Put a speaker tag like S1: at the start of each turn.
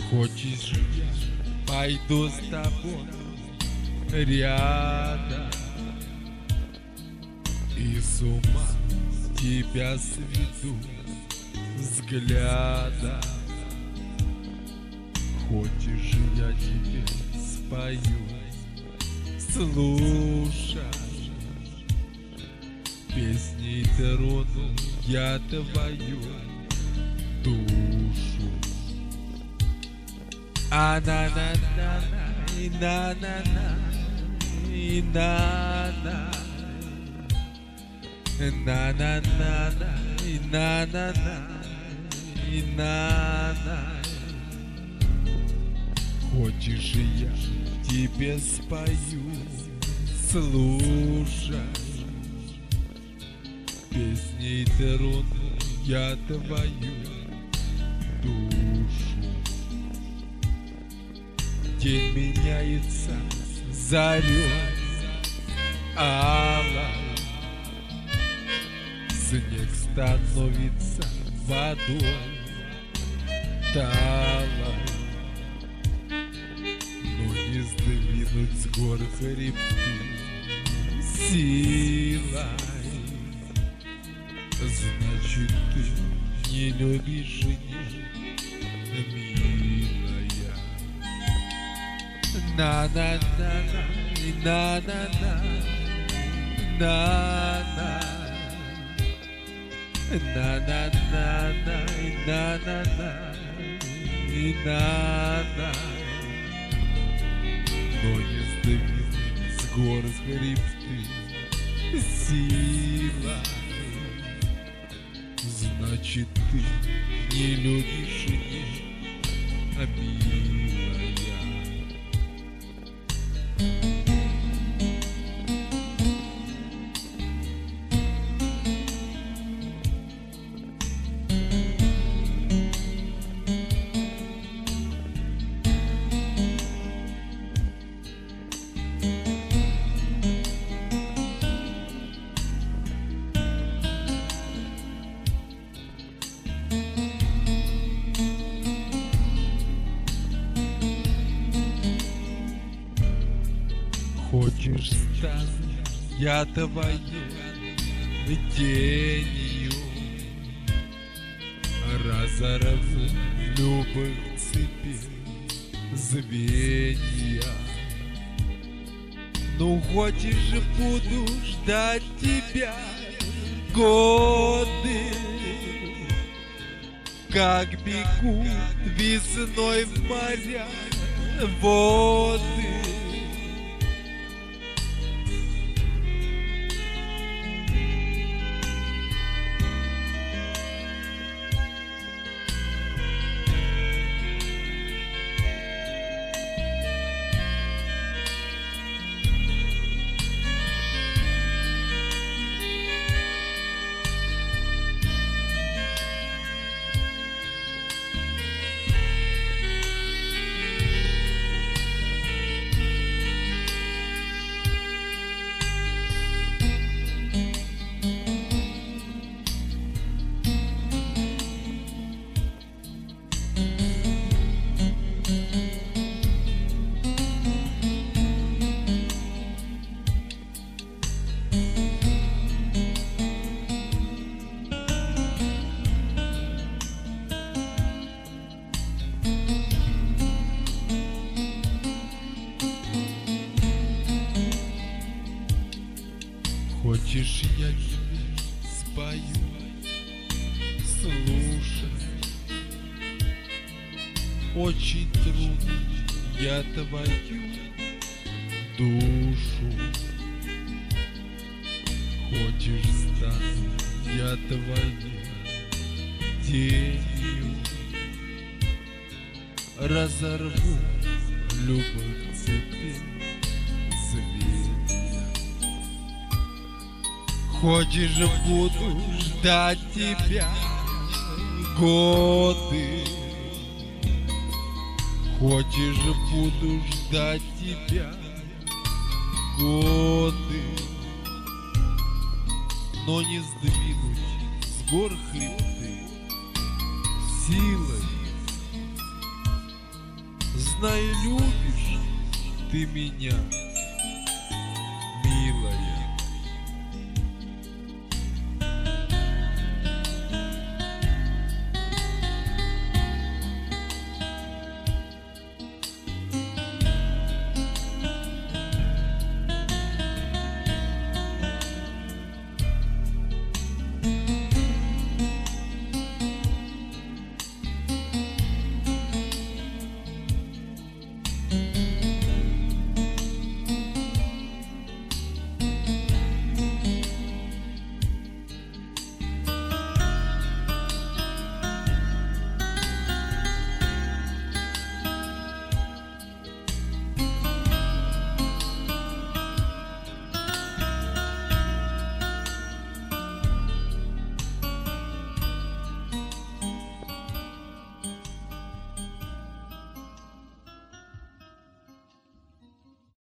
S1: Хочешь, я пойду с тобой рядом и с ума тебя сведу взглядом. Хочешь, я тебе спою, слушай, песней трону я твою душу. А-на-на-на-на, и-на-на-на, и-на-на, на-на-на-на, и-на-на-на, и-на-на. Хочешь, я тебе спою, слушай, песней трону я твою душу. День меняется зарей алой, снег становится водой талой, но не сдвинуть с гор хребты силой. Значит, ты не любишь меня, милая. На-на-на-на, на-на-на, на-на, на-на-на-на, на-на-на, на-на. Но не сдвинуть с гор хребты сила. Значит, ты не любишь меня, милая. Хочешь, стану я твоей тенью, разорву любых цепей звенья. Ну хочешь же, буду ждать тебя годы, как бегут весной в моря воды. Хочешь, я тебе спою, слушай, очень трудно я твою душу. Хочешь, стану я твоей тенью, разорву любых цепей звенья. Хочешь, буду ждать тебя годы. Хочешь, буду ждать тебя годы. Но не сдвинуть с гор хребты силой. знаю, любишь ты меня.